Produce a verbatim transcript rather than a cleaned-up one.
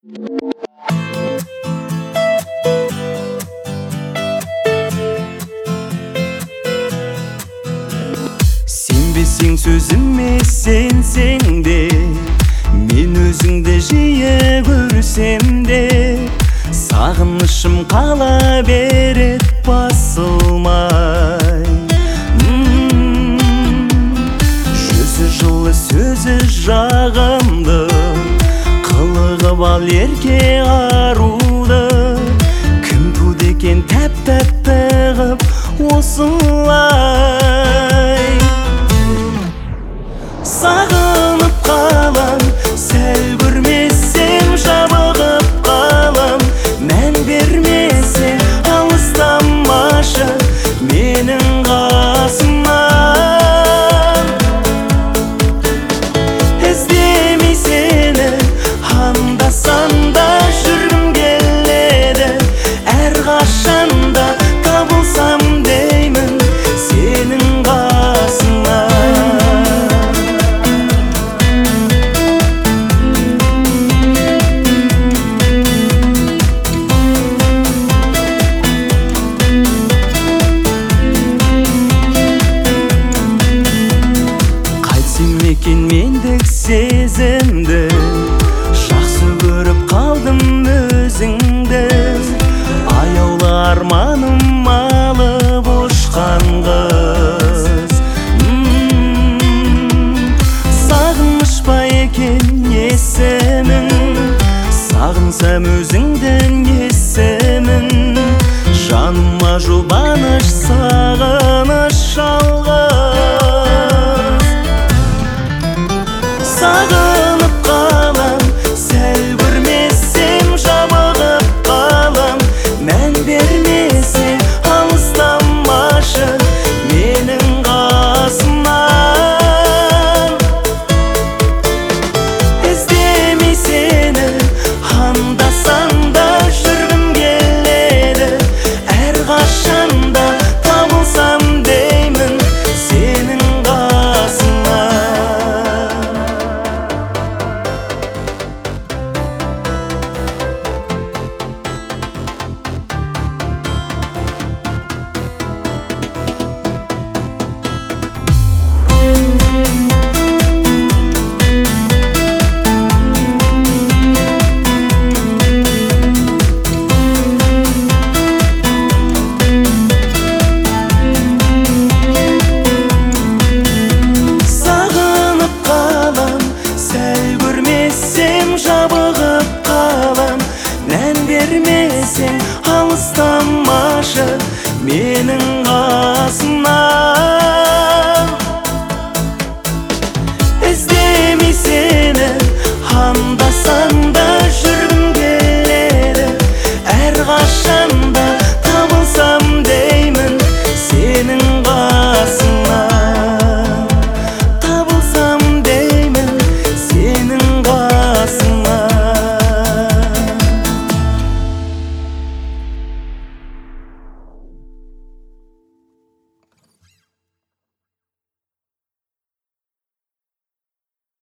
Сенбесең сөзіме сенсең де, мен өзіңді жиі көрсем де, сағынышым қала берет басылмай. Жүзі жылы сөзі жағымды, қылығы бал ерке аруды, кім туды екен тәп-тәтті ғып осылай. Сағынып қалам, сәл көрмесем жабығып қалам, мән бермесең алыстамашы менің қасымнан. Іздемей сені анда-санда жүргім келеді, әрқашанда табылсам деймін сенің қасыңнан. Екен мендік сезімді, жақсы көріп қалдым өзіңді, аяулы арманым алып ұшқан қыз. Сағыныш па екен есімің, сағынсам өзіңдің есімін, жаныма жұбаныш сағыныш жалғыз. Сағынып қалам, сәл көрмесем жабығып қалам, мән бермесең алыстамашы менің қасымнан. Іздемей сені анда-санда жүргім келеді, әрқашанда табылсам деймін сенің қасыңнан. Жабығып қалам, мән бермесең алыстамашы менің қасымнан.